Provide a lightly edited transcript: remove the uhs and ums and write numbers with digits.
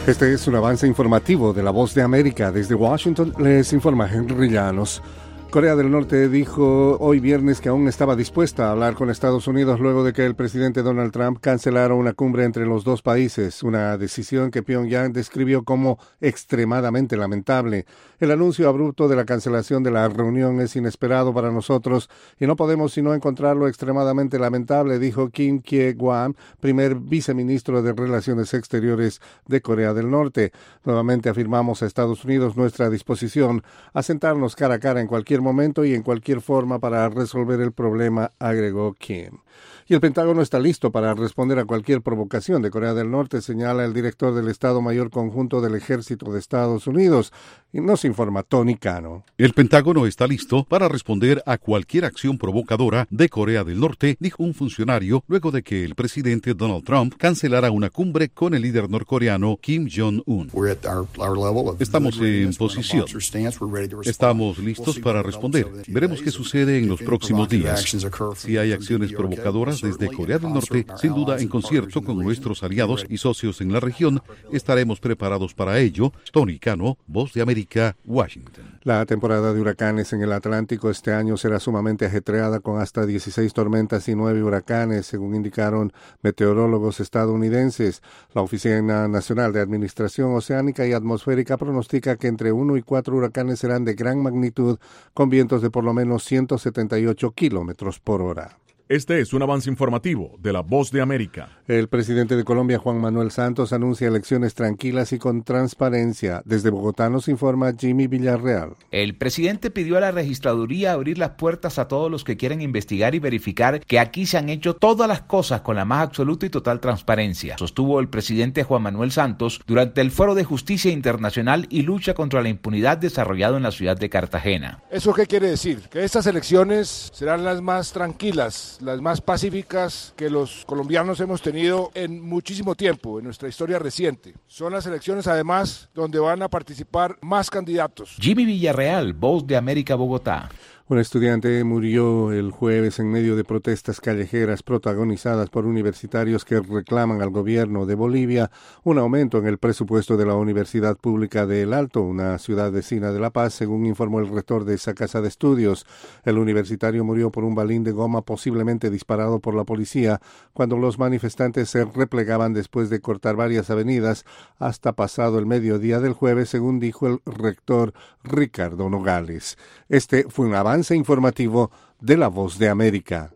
Este es un avance informativo de La Voz de América. Desde Washington les informa Henry Llanos. Corea del Norte dijo hoy viernes que aún estaba dispuesta a hablar con Estados Unidos luego de que el presidente Donald Trump cancelara una cumbre entre los dos países, una decisión que Pyongyang describió como extremadamente lamentable. El anuncio abrupto de la cancelación de la reunión es inesperado para nosotros y no podemos sino encontrarlo extremadamente lamentable, dijo Kim Kye-gwan, primer viceministro de Relaciones Exteriores de Corea del Norte. Nuevamente afirmamos a Estados Unidos nuestra disposición a sentarnos cara a cara en cualquier momento y en cualquier forma para resolver el problema, agregó Kim. Y el Pentágono está listo para responder a cualquier provocación de Corea del Norte, señala el director del Estado Mayor Conjunto del Ejército de Estados Unidos. Y nos informa Tony Cano. El Pentágono está listo para responder a cualquier acción provocadora de Corea del Norte, dijo un funcionario luego de que el presidente Donald Trump cancelara una cumbre con el líder norcoreano Kim Jong-un. Estamos en posición. Estamos listos para responder. Veremos qué sucede en los próximos días. Si hay acciones provocadoras desde Corea del Norte, sin duda en concierto con nuestros aliados y socios en la región, estaremos preparados para ello. Tony Cano, Voz de América, Washington. La temporada de huracanes en el Atlántico este año será sumamente ajetreada con hasta 16 tormentas y 9 huracanes, según indicaron meteorólogos estadounidenses. La Oficina Nacional de Administración Oceánica y Atmosférica pronostica que entre 1 y 4 huracanes serán de gran magnitud, con vientos de por lo menos 178 kilómetros por hora. Este es un avance informativo de La Voz de América. El presidente de Colombia, Juan Manuel Santos, anuncia elecciones tranquilas y con transparencia. Desde Bogotá nos informa Jimmy Villarreal. El presidente pidió a la registraduría abrir las puertas a todos los que quieren investigar y verificar que aquí se han hecho todas las cosas con la más absoluta y total transparencia, sostuvo el presidente Juan Manuel Santos durante el Foro de Justicia Internacional y Lucha contra la Impunidad desarrollado en la ciudad de Cartagena. ¿Eso qué quiere decir? Que estas elecciones serán las más tranquilas, las más pacíficas que los colombianos hemos tenido en muchísimo tiempo, en nuestra historia reciente. Son las elecciones, además, donde van a participar más candidatos. Jimmy Villarreal, Voz de América, Bogotá. Un estudiante murió el jueves en medio de protestas callejeras protagonizadas por universitarios que reclaman al gobierno de Bolivia un aumento en el presupuesto de la Universidad Pública de El Alto, una ciudad vecina de La Paz, según informó el rector de esa casa de estudios. El universitario murió por un balín de goma posiblemente disparado por la policía cuando los manifestantes se replegaban después de cortar varias avenidas hasta pasado el mediodía del jueves, según dijo el rector Ricardo Nogales. Este fue un avance informativo de La Voz de América.